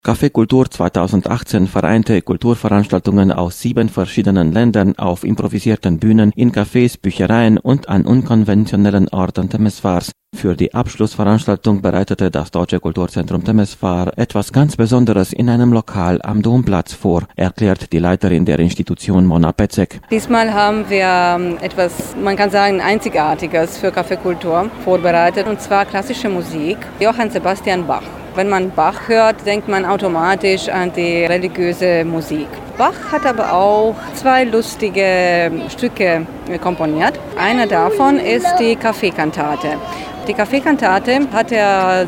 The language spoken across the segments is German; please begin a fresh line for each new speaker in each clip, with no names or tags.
Café Kultur 2018 vereinte Kulturveranstaltungen aus 7 verschiedenen Ländern auf improvisierten Bühnen, in Cafés, Büchereien und an unkonventionellen Orten Temeswars. Für die Abschlussveranstaltung bereitete das Deutsche Kulturzentrum Temeswar etwas ganz Besonderes in einem Lokal am Domplatz vor, erklärt die Leiterin der Institution Mona Pecek.
Diesmal haben wir etwas, man kann sagen, Einzigartiges für Café Kultur vorbereitet, und zwar klassische Musik, Johann Sebastian Bach. Wenn man Bach hört, denkt man automatisch an die religiöse Musik. Bach hat aber auch 2 lustige Stücke komponiert. Einer davon ist die Kaffeekantate. Die Kaffeekantate hat er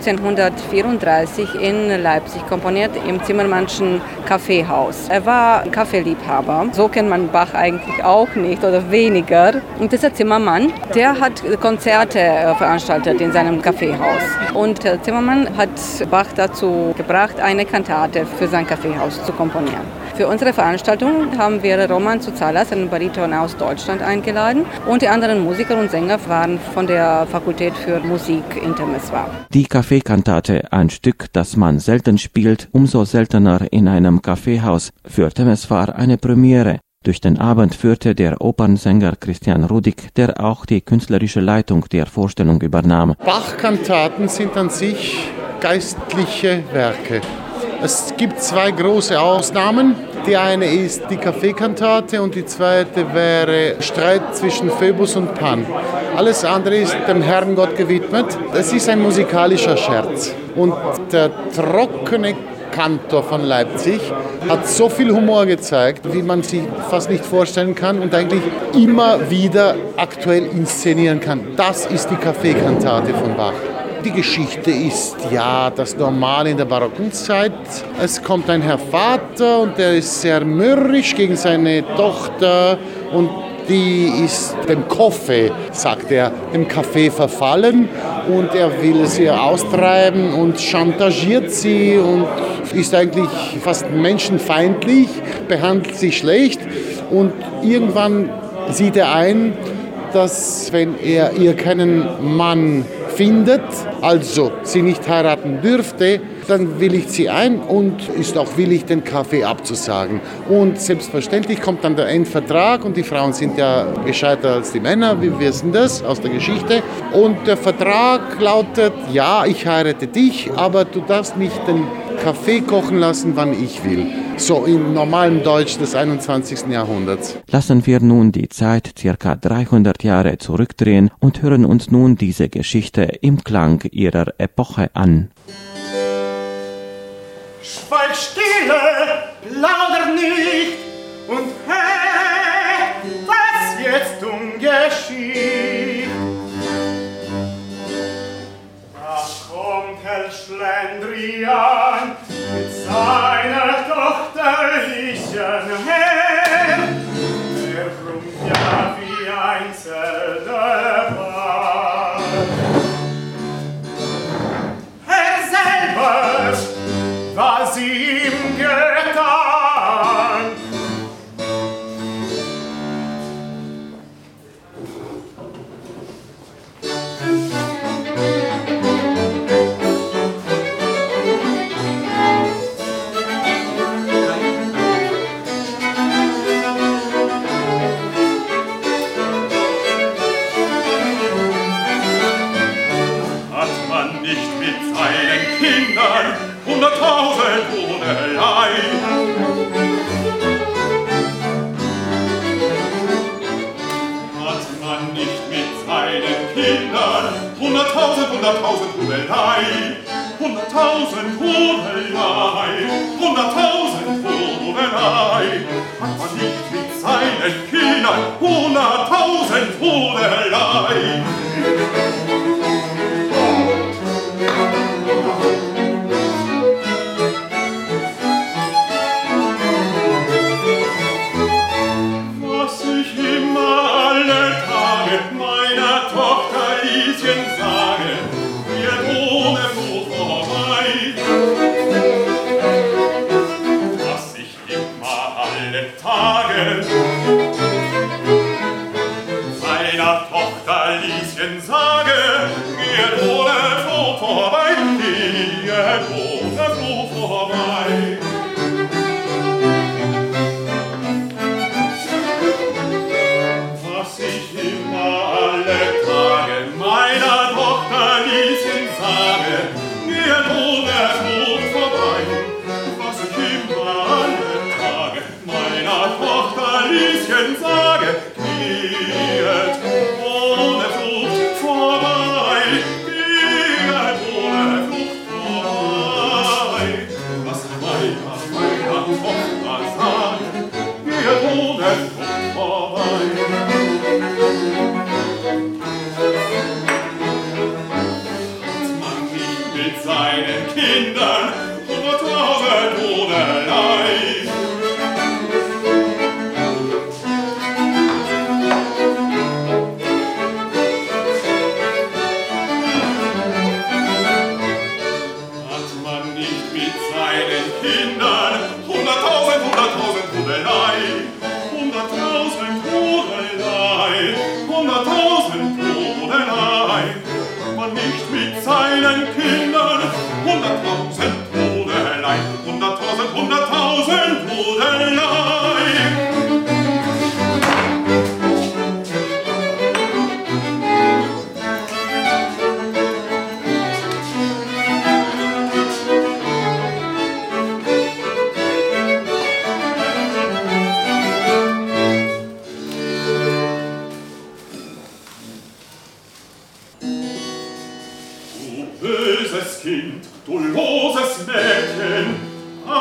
1734 in Leipzig komponiert, im Zimmermannschen Kaffeehaus. Er war Kaffeeliebhaber. So kennt man Bach eigentlich auch nicht oder weniger. Und dieser Zimmermann, der hat Konzerte veranstaltet in seinem Kaffeehaus. Und der Zimmermann hat Bach dazu gebracht, eine Kantate für sein Kaffeehaus zu komponieren. Für unsere Veranstaltung haben wir Roman Zouzzalas, einen Bariton aus Deutschland, eingeladen. Und die anderen Musiker und Sänger waren von der Fakultät für Musik in Temeswar.
Die Kaffeekantate, ein Stück, das man selten spielt, umso seltener in einem Kaffeehaus. Für Temeswar eine Premiere. Durch den Abend führte der Opernsänger Christian Rudig, der auch die künstlerische Leitung der Vorstellung übernahm.
Bach-Kantaten sind an sich geistliche Werke. Es gibt 2 große Ausnahmen. Die eine ist die Kaffeekantate und die zweite wäre Streit zwischen Phoebus und Pan. Alles andere ist dem Herrn Gott gewidmet. Es ist ein musikalischer Scherz. Und der trockene Kantor von Leipzig hat so viel Humor gezeigt, wie man sich fast nicht vorstellen kann und eigentlich immer wieder aktuell inszenieren kann. Das ist die Kaffeekantate von Bach. Die Geschichte ist ja das Normale in der barocken Zeit. Es kommt ein Herr Vater und der ist sehr mürrisch gegen seine Tochter und die ist dem Kaffee, sagt er, dem Kaffee verfallen und er will sie austreiben und chantagiert sie und ist eigentlich fast menschenfeindlich, behandelt sie schlecht und irgendwann sieht er ein, dass wenn er ihr keinen Mann findet, also sie nicht heiraten dürfte, dann willigt sie ein und ist auch willig, den Kaffee abzusagen. Und selbstverständlich kommt dann der Endvertrag und die Frauen sind ja gescheiter als die Männer, wir wissen das aus der Geschichte. Und der Vertrag lautet, ja, ich heirate dich, aber du darfst nicht den Kaffee kochen lassen, wann ich will. So im normalen Deutsch des 21. Jahrhunderts.
Lassen wir nun die Zeit circa 300 Jahre zurückdrehen und hören uns nun diese Geschichte im Klang ihrer Epoche an.
Schweig stille, plauder nicht und hör, was jetzt geschieht. Da kommt Herr Schlendrian mit seiner tochterlichen Herr, der brummt ja wie ein Zelderball. Herr selber, was ihm getan. Hat man nicht mit seinen Kindern 100.000 ohne Leid. Hat man nicht mit seinen Kindern 100.000 ohne Leid. 100.000 ohne Leid. 100.000 ohne Leid. Hat man nicht mit seinen Kindern 100.000 ohne Leid. Sage, wir ohne Not vorbei. Kindern, 100.000, 100.000 Trudelei, 100.000 Trudelei, 100.000 Trudelei. Man nicht mit seinen Kindern, 100.000 Trudelei, 100.000, 100.000 Trudelei. Kind, du loses Mädchen,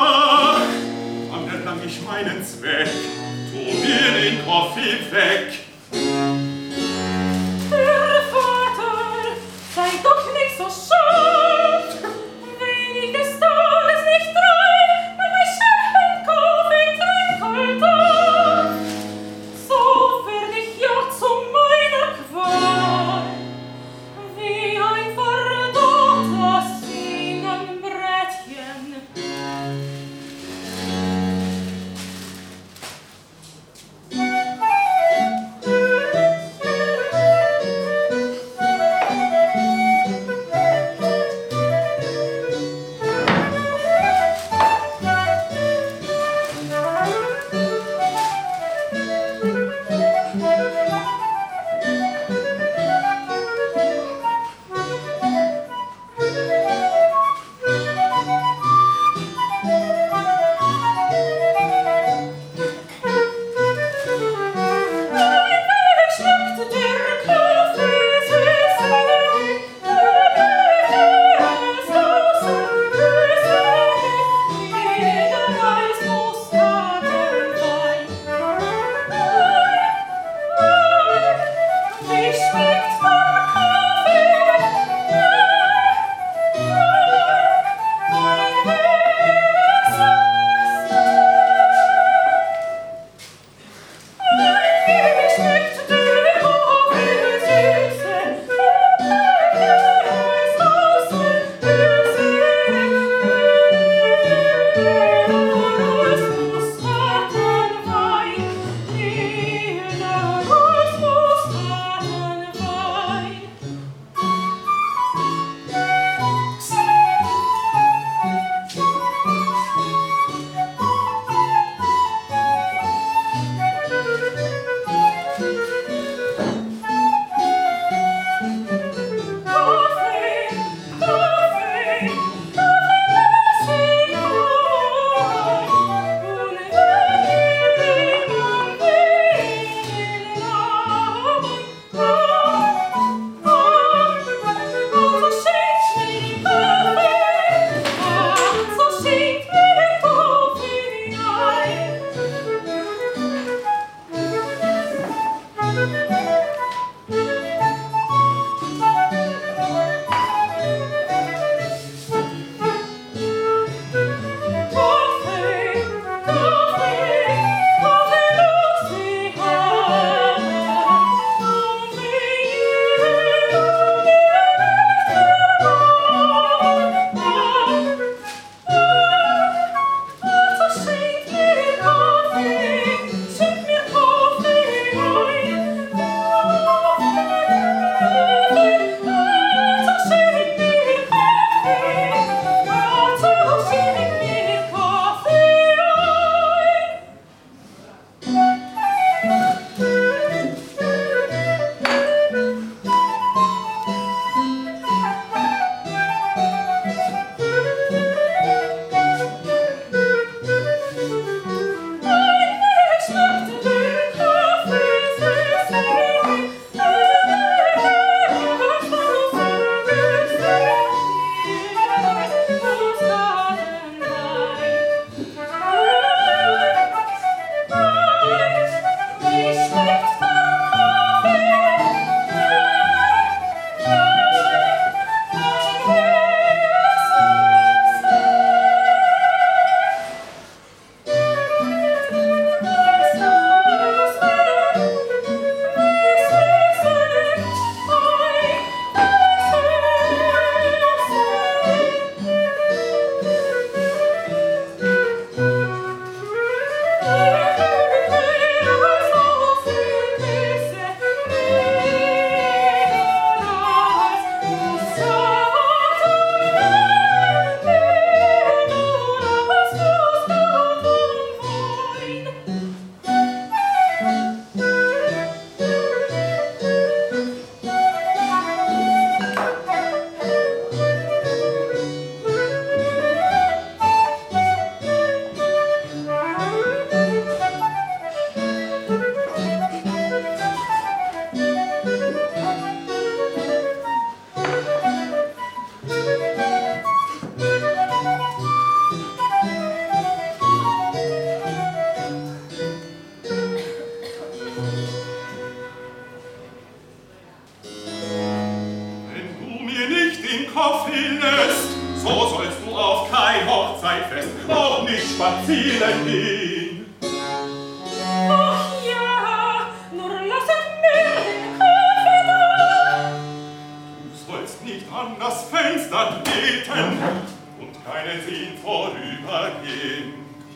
auch nicht spazieren gehen.
Ach ja, nur lasset mir den Kaffee da.
Du sollst nicht an das Fenster treten und keinen sehen vorübergehen.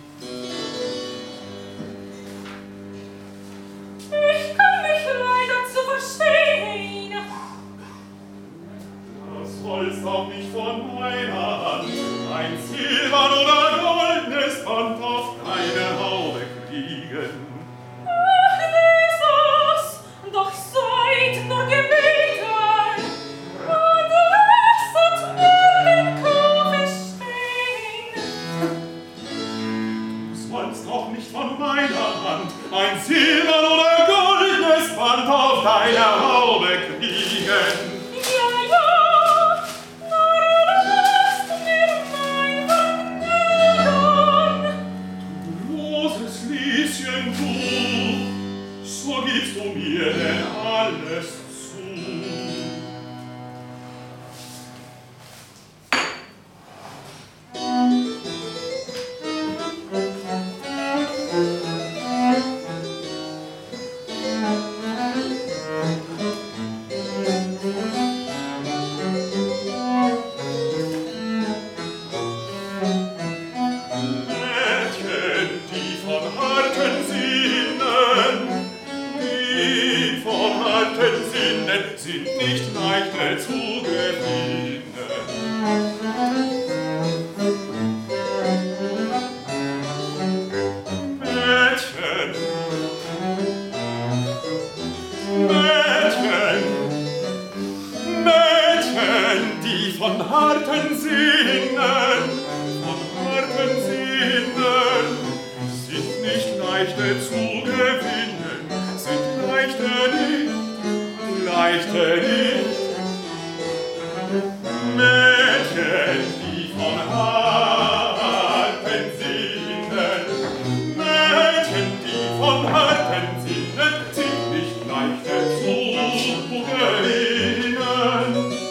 Ich kann mich leider zu verstehen.
Das sollst auch nicht von meiner Hand ein silbern oder goldenes Band auf deine Haube kriegen.
Ach, Jesus, doch seid nur gebeten und lasset mir den Kaffee stehen.
Du sollst auch nicht von meiner Hand ein silbern oder goldenes Band auf deine Haube kriegen.
Ja, ja, nur lasst mir mein Vergnügen.
Loses Lieschen, du, so gibst du mir denn alles zu. Mädchen, die von harten Sinnen sind nicht leichter zu gewinnen. Mädchen, die von harten Sinnen, sind nicht leichter zu gewinnen, sind leichter nicht. Mädchen, die von harten Sinnen, sind nicht leichter zu gewinnen.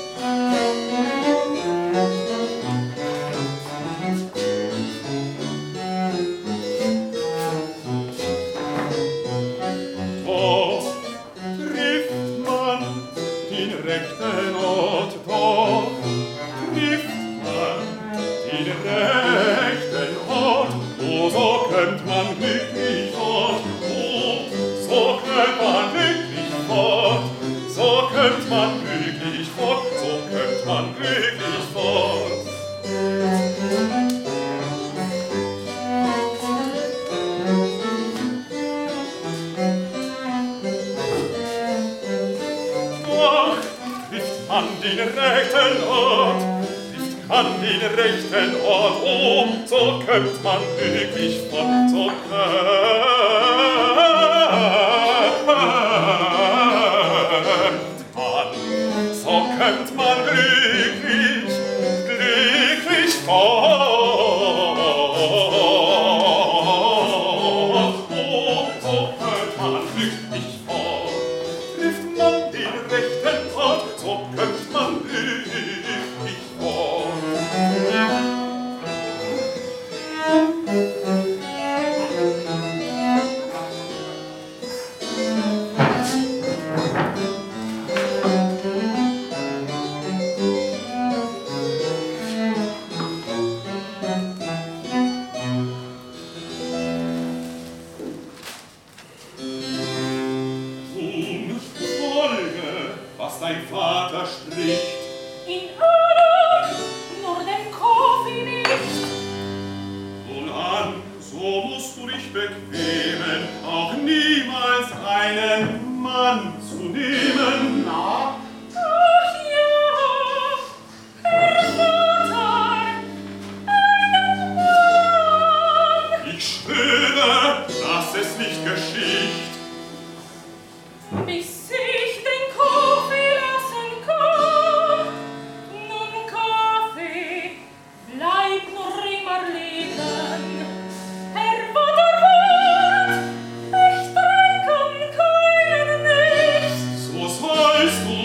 So kömmt man glücklich fort, so kömmt man glücklich fort. So kömmt man glücklich fort. Trifft man den rechten Ort, so kömmt man glücklich fort. Dein Vater spricht.
In Ordnung, nur den Kaffee nicht.
Wohlan, so musst du dich bequemen, auch niemals einen Mann zu nehmen. Na?
Ach ja, Herr Vater, einen Mann.
Ich schwöre, dass es nicht geschieht.
Bis ich den Kaffee lassen kann. Nun, Kaffee, bleib nur immer liegen. Herr Vater, ich trinke keinen nicht.
So sollst du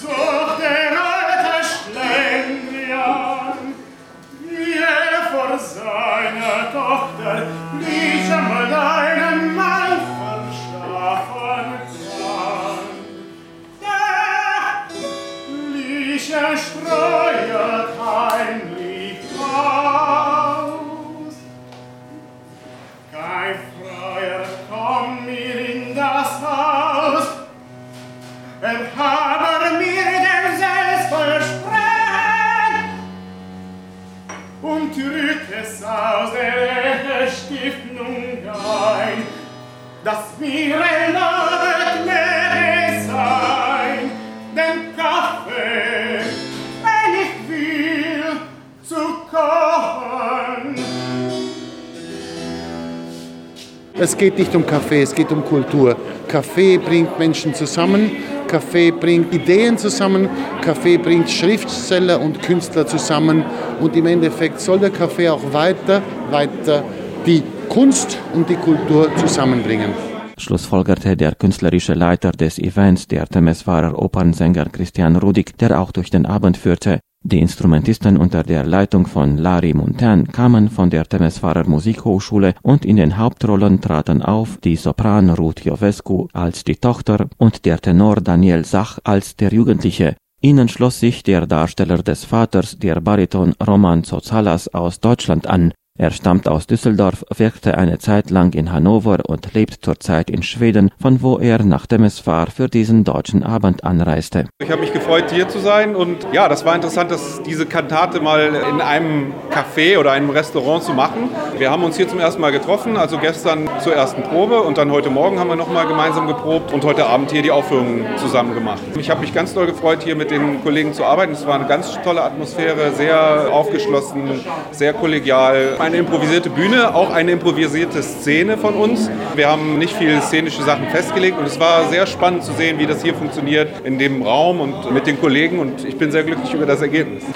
sucht der alte Schlendrian, wie vor seiner Tochter ließ mal einen Mann verschaffen kann. Der ließ streuet heimlich aus. Kein Freier komm mir in das Haus, habe mir den selbst versprochen und trügt es aus der Stiftung ein, dass mir erlaubt mehr sein, den Kaffee, wenn ich will, zu kochen.
Es geht nicht um Kaffee, es geht um Kultur. Kaffee bringt Menschen zusammen, Kaffee bringt Ideen zusammen, Kaffee bringt Schriftsteller und Künstler zusammen und im Endeffekt soll der Kaffee auch weiter die Kunst und die Kultur zusammenbringen.
Schlussfolgerte der künstlerische Leiter des Events, der Temeswarer Opernsänger Christian Rudik, der auch durch den Abend führte. Die Instrumentisten unter der Leitung von Larry Muntean kamen von der Temeswarer Musikhochschule und in den Hauptrollen traten auf die Sopran Ruth Jovescu als die Tochter und der Tenor Daniel Sach als der Jugendliche. Ihnen schloss sich der Darsteller des Vaters, der Bariton Roman Tsotsalas aus Deutschland an. Er stammt aus Düsseldorf, wirkte eine Zeit lang in Hannover und lebt zurzeit in Schweden, von wo er nach Temeswar für diesen deutschen Abend anreiste.
Ich habe mich gefreut, hier zu sein und ja, das war interessant, diese Kantate mal in einem Café oder einem Restaurant zu machen. Wir haben uns hier zum ersten Mal getroffen, also gestern zur ersten Probe und dann heute Morgen haben wir nochmal gemeinsam geprobt und heute Abend hier die Aufführung zusammen gemacht. Ich habe mich ganz doll gefreut, hier mit den Kollegen zu arbeiten. Es war eine ganz tolle Atmosphäre, sehr aufgeschlossen, sehr kollegial. Eine improvisierte Bühne, auch eine improvisierte Szene von uns. Wir haben nicht viele szenische Sachen festgelegt und es war sehr spannend zu sehen, wie das hier funktioniert in dem Raum und mit den Kollegen und ich bin sehr glücklich über das Ergebnis.